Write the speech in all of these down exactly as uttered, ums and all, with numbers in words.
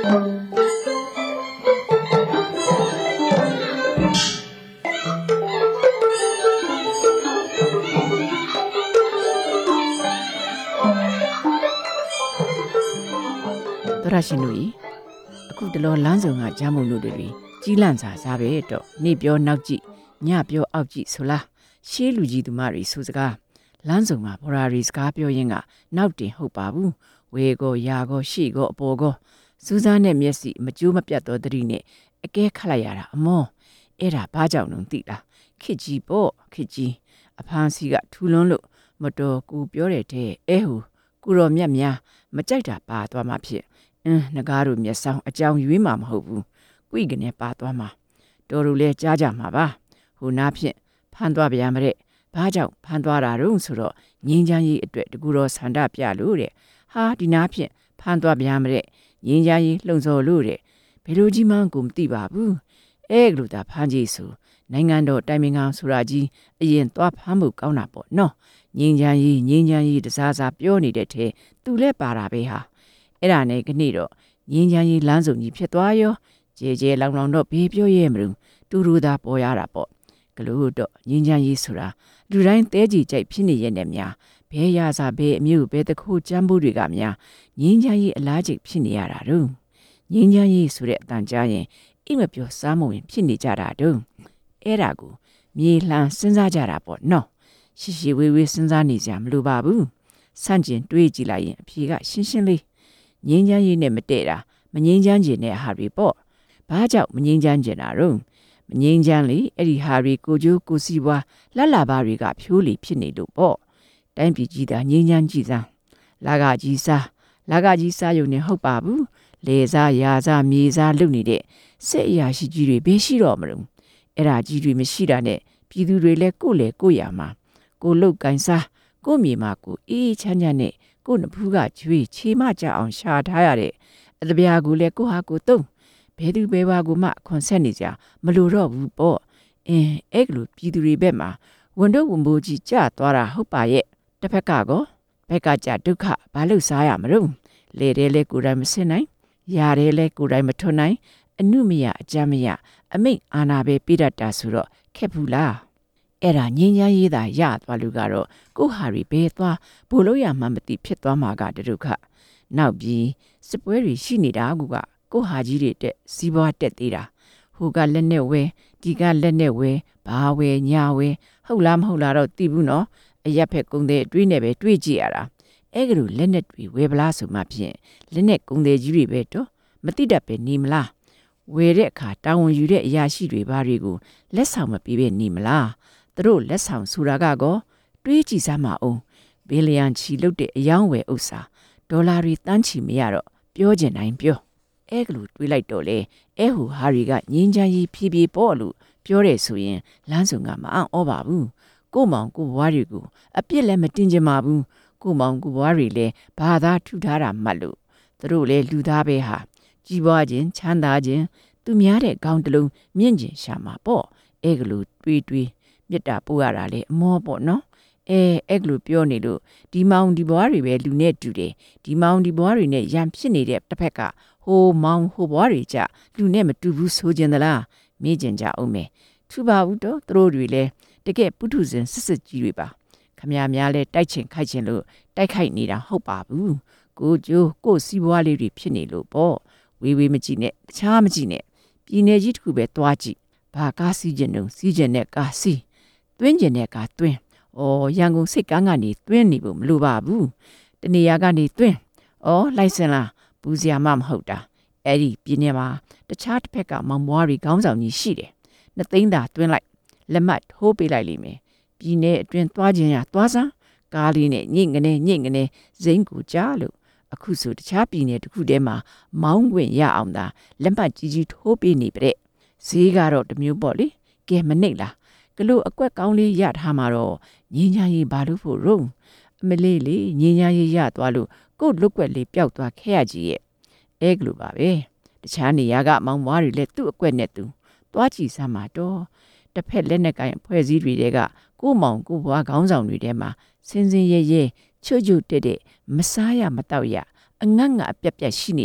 ရရှင်တို့အခုတလောလမ်းဆောင်ကဂျာမုံတို့တွေကြီးလန့်စာစားပဲတော့နေပြောနောက်ကြည့်ညပြောအောက်ကြည့်ဆိုလားရှေးလူကြီးသူမတွေဆိုစကားလမ်းဆောင်မှာဘော်ရာရီစကားပြောရင်းကနောက်တင်ဟုတ်ပါဘူးဝေကိုရာကိုရှေ့ကိုအပေါ်ကိုစူးစမ်းတဲ့မျက်စိမကျိုးမပြတ်သောသတိနဲ့အကဲခတ်လိုက်ရတာအမောအဲ့ဒါဘာကြောင့်လဲသိလားခစ်ကြီးပေါ့ခစ်ကြီးအဖမ်းစီကထူလွန်းလို့မတော်ကူပြောတဲ့တဲ့အဲဟူကူတော်မြတ်များမကြိုက်တာပါသွားမှဖြစ်အင်းငကားတို့မျက်စောင်းအကြောင်းရွေးမှာမဟုတ်ဘူး၊ကွိကနေပါသွားမှာတော်တို့လဲကြားကြမှာပါဟိုနားဖြင့်ဖမ်းသွားပြန်မတဲ့ဘာကြောင့်ဖမ်းသွားတာတုံးဆိုတော့ငင်းချမ်းကြီးအတွက်တကူတော်ဆန္ဒပြလို့တဲ့ဟာဒီနားဖြင့်ဖမ်းသွားပြန်မတဲ့ငင်းချမ်းကြီးလှုံ့ဆော်လို့တဲ့ဘယ်လိုကြီးမှကိုမသိပါဘူးအဲကလူသာဖမ်းကြီးဆိုနိုင်ငံတော်တိုင်ပင်ခံဆိုတာကြီးအရင်သွားဖမ်းမှုကောင်းတာပေါ့နော်ငင်းချမ်းကြီးငင်းချမ်းကြီးတစားစားပြောနေတဲ့ထဲသူလဲပါတာပဲဟာအဲ့ဒါနဲ့ခဏတော့ငင်းချမ်းကြီးလမ်းစုံကြီးဖြစ်သွားရောကြဲကြဲလောင်လောင်တော့ဘေးပြောရဲမလို့တူတူသာပေါ်ရတာပေါ့ကလို့တော့ငင်းချမ်းကြီးဆိုတာလူတိုင်းသဲကြည်ကြိုက်ဖြစ်နေရဲ့နဲ့များဘဲရစာဘဲအမျိုးဘဲတခုကျမ်းဖို့တွေကများငင်းချမ်းကြီးအလားကျိတ်ဖြစ်နေရတာတော့ငင်းချမ်းကြီးဆိုတဲ့အတန်ကြားရင်အိမ်မပြောစားမဝင်ဖြစ်နေကြတာတော့အဲ့ဒါကိုမြေလှမ်းစဉ်းစားကြတာပေါ့နော်ရှိရှိဝေးဝေးစဉ်းစားနေကြမလို့ပါဘူးဆန့်ကျင်တွေးကြည့်လိုက်ရင်အဖြေကရှင်းရှင်းလေးငင်းချမ်းကြီးနဲ့မတည့်တာမငင်းချမ်းကျင်တဲ့ဟာတွေပေါ့ဘာကြောင့်မငင်းချမ်းကျင်တာတော့မငင်းချမ်းလေအဲ့ဒီဟာတွေကိုကျိုးကိုစီပွားလှလှပါတွေကဖြိုးလီဖြစ်နေလို့ပေါ့တိုင်းပြည်ကြီးသာငင်းချမ်းကြည့်စမ်းလာကကြီးစားလာကကြီးစားရုံနဲ့ဟုတ်ပါဘူးလေစားရာစားမြေစားလုပ်နေတဲ့စစ်အရာရှိကြီးတွေဘယ်ရှိတော့မလို့အဲ့ဒါကြီးတွေမရှိတာနဲ့ပြည်သူတွေလည်းကိုယ်လေကိုယ်ရမှာကိုလုတ်ကန်စားကိုမြေမှာကိုအေးချမ်းချမ်းနဲ့ကိုနဖူးကကျွေးချေမကြအောင်ရှာထားရတဲ့အတပြာကိုလည်းကိုဟာကိုတုံးဘဲသူဘဲဝါကိုမှခွန်ဆက်နေကြမလို့တော့ဘူးပေါ့အင်းအဲ့ကလိုပြည်သူတွေဘက်မှာဝန်တော့ဝန်မိုးကြီးကြသွားတာဟုတ်ပါရဲ့တစ်ဖက်ကကောဘက်ကကြဒုက္ခဘာလို့စားရမလို့လေတယ်လဲကိုယ်တိုင်မစင်နိုင်ရတယ်လဲကိုယ်တိုင်မထွန်းနိုင်အနုမယအကြမ်းမယအမိတ်အာနာပဲပြတတ်တာဆိုတော့ခက်ဘူးလားအဲ့ဒါငင်းချမ်းရေးသာရသွားလူကတော့ကိုဟာရီဘဲသွားဘို့လို့ရမှမသိဖြစ်သွားမှာကတဒုက္ခနောက်ပြီးစစ်ပွဲတွေရှိနေတာကကိုဟာကြီးတွေတက်စီးပွားတက်သေးတာဟိုကလက်နဲ့ဝဲဒီကလက်နဲ့ဝဲဘာဝဲညာဝဲဟုတ်လားမဟုတ်လားတော့သိဘူးနော်အရက်ဖက်ကုန်းတဲ့တွေးနဲ့ပဲတွေးကြည့်ရတာအဲ့ကလိုလက်နဲ့တွေဝဲပလားဆိုမှဖြင့်လက်နဲ့ကုန်းတဲ့ကြီးတွေပဲတော့မတိတတ်ပဲနေမလားဝဲတဲ့အခါတာဝန်ယူတဲ့အရာရှိတွေဘာတွေကိုလက်ဆောင်မပေးပဲနေမလားသူတို့လက်ဆောင်ဆိုတာကကောတွေးကြည့်စမ်းမအောင်ဘီလီယံချီလုတ်တဲ့အယောင်းဝယ်ဥစ္စာဒေါ်လာတွေတန်းချီမရတော့ပြောကျင်တိုင်းပြောအဲကလူတွေးလိုက်တော့လေအဲဟူဟာရီကငင်းချမ်းကြီးဖြည်းဖြည်းပေါ့လို့ပြောတယ်ဆိုရင်လမ်းစုံကမအံ့ဩပါဘူးကိုမောင်ကိုဘွားတွေကိုအပြစ်လည်းမတင်ကြပါဘူးကိုမောင်ကိုဘွားတွေလည်းဘာသာထူထားတာမှတ်လို့သူတို့လည်းလူသားပဲဟာကြီးပွားခြင်းချမ်းသာခြင်းသူများတဲ့ကောင်းတလုံးမြင့်ကျင်ရှာမှာပေါ့အဲကလူတွေးတွေးမြတ်တာပို့ရတာလေအမောပေါ့နော်အဲအဲ့လိုပြောနေလို့ဒီမောင်ဒီဘွားတွေပဲလူနဲ့တူတယ်ဒီမောင်ဒီဘွားတွေနဲ့ရံဖြစ်နေတဲ့တစ်ဖက်ကဟိုမောင်ဟိုဘွားတွေကြလူနဲ့မတူဘူးဆိုကြသလားမေးကြကြအောင်မယ်ထူပါဘူးတော့သူတို့တွေလည်းတကယ်ပုထုဇဉ်စစ်စစ်ကြီးတွေပါခမများများလဲတိုက်ချင်ခိုက်ချင်လို့တိုက်ခိုက်နေတာဟုတ်ပါဘူးကိုကျိုးကိုစီးပွားလေးတွေဖြစ်နေလို့ပေါ့ဝေးဝေးမကြည့်နဲ့တခြားမကြည့်နဲ့ပြည်နယ်ကြီးတစ်ခုပဲသွားကြည့်ဘာကားစီးကျင်တုံစီးကျင်တဲ့ကားစီးတွင်းကျင်တဲ့ကားတွင်းအော်ရန်ကုန်စိတ်ကန်းကနေတွင်းနေဖို့မလိုပါဘူးတနေရာကနေတွင်းအော်လိုက်စင်လားပူစရာမှမဟုတ်တာအဲ့ဒီပြင်းနေမှာတခြားတစ်ဖက်ကမောင်မွားတွေခေါင်းဆောင်ကြီးရှိတယ်နှစ်သိန်းသာတွင်းလိုက်လက်မှတ်ထိုးပေးလိုက်လိမ့်မယ်ပြည်နယ်အတွင်းသွားခြင်းရသွားစမ်းကားလေးနဲ့ညင့်ကနေညင့်ကနေဇိမ်းကိုကြားလို့အခုဆိုတခြားပြည်နယ်တစ်ခုတည်းမှာမောင်းခွင့်ရအောင်သာလက်မှတ်ကြီးကြီးထိုးပေးနေပြတဲ့ဈေးကတော့တစ်မျိုးပေါ့လေကဲမနှိပ်လားကလို့အကွက်ကောင်းလေးရထားမှာတော့ငင်းညာရေးဘာလို့ဖို့ရုံအမလေးလေးငင်းညာရေးရသွားလို့ကို့လွတ်ကွက်လေးပျောက်သွားခဲ့ရကြီးရဲ့အဲကလို့ပါပဲတခြားနေရာကမောင်မွားတွေလည်းသူ့အကွက်နဲ့သူသွားကြည့်စမ်းမှာတော့တစ်ဖက်လက်နဲ့ကိုင်ဖွဲ့စည်းတွေကကို့မောင်ကို့ဘွားခေါင်းဆောင်တွေထဲမှာစင်စင်ရဲရဲချွတ်ချွတ်တက်တက်မစားရမတော့ရအငတ်ငတ်အပြက်ပြက်ရှိနေတာ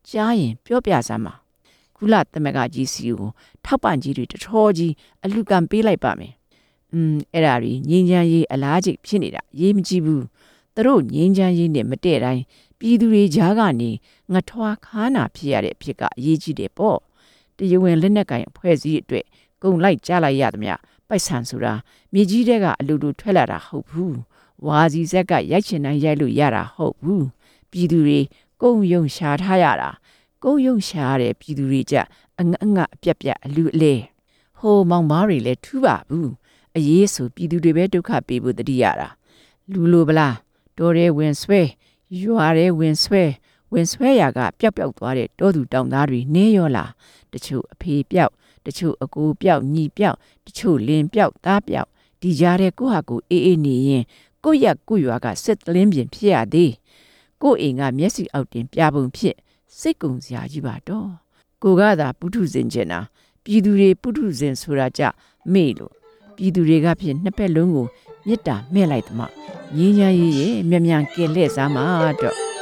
ကြားရင်ပြောပြစမ်းပါကုလသမဂ္ဂကြီးစီကိုထောက်ပံ့ကြီးတွေတထောကြီးအလူကံပေးလိုက်ပါမယ်อืมအဲ့ဒါကြီးငင်းချမ်းရေးအလားကျိတ်ဖြစ်နေတာရေးမကြည့်ဘူးသူတို့ငင်းချမ်းရေးနဲ့မတည့်တိုင်းပြည်သူတွေကြားကနေငထွားခါနာဖြစ်ရတဲ့အဖြစ်ကအရေးကြီးတယ်ပေါ့တရားဝင်လက်နက်ကင်အဖွဲ့အစည်းအတွက်ဂုံလိုက်ကြားလိုက်ရသမျှပိုက်ဆံဆိုတာမြေကြီးတဲကအလူလူထွက်လာတာဟုတ်ဘူးဝါစီဆက်ကရိုက်ချင်တိုင်းရိုက်လို့ရတာဟုတ်ဘူးပြည်သူတွေကုံယုံရှာထားရတာကုံယုံရှာရတဲ့ပြည်သူတွေကြအငအငအပြက်ပြက်အလူအလဲဟိုမောင်မားတွေလည်းထူးပါဘူးအရေးဆိုပြည်သူတွေပဲဒုက္ခပေးဖို့တတိရတာလူလိုပလားတော်ရဲဝင်ဆွဲရွာရဲဝင်ဆွဲဝင်ဆွဲရာကပျောက်ပျောက်သွားတဲ့တောသူတောင်သားတွေနေရောလားတချို့အဖေပျောက်တချို့အကိုပျောက်ညီပျောက်တချို့လင်ပျောက်သားပျောက်ဒီကြားတဲ့ကိုဟာကိုအေးအေးနေရင်ကိုရက်ကိုရွာကစစ်တလင်းပြင်ဖြစ်ရသေးကိုအိမ်ကမျက်စိအောက်တင်ပြပုံဖြစ်စိတ်ကုံစရာကြီးပါတော့ကိုကသာပုထုဇဉ်ကျင်တာပြည်သူတွေပုထုဇဉ်ဆိုတာကြမေ့လို့ပြည်သူတွေကဖြစ်နှစ်ဖက်လုံးကိုမေတ္တာမဲ့လိုက်သမှငြင်းချမ်းရေးရဲ့မြ мян ကဲလဲ့စားမှာတော့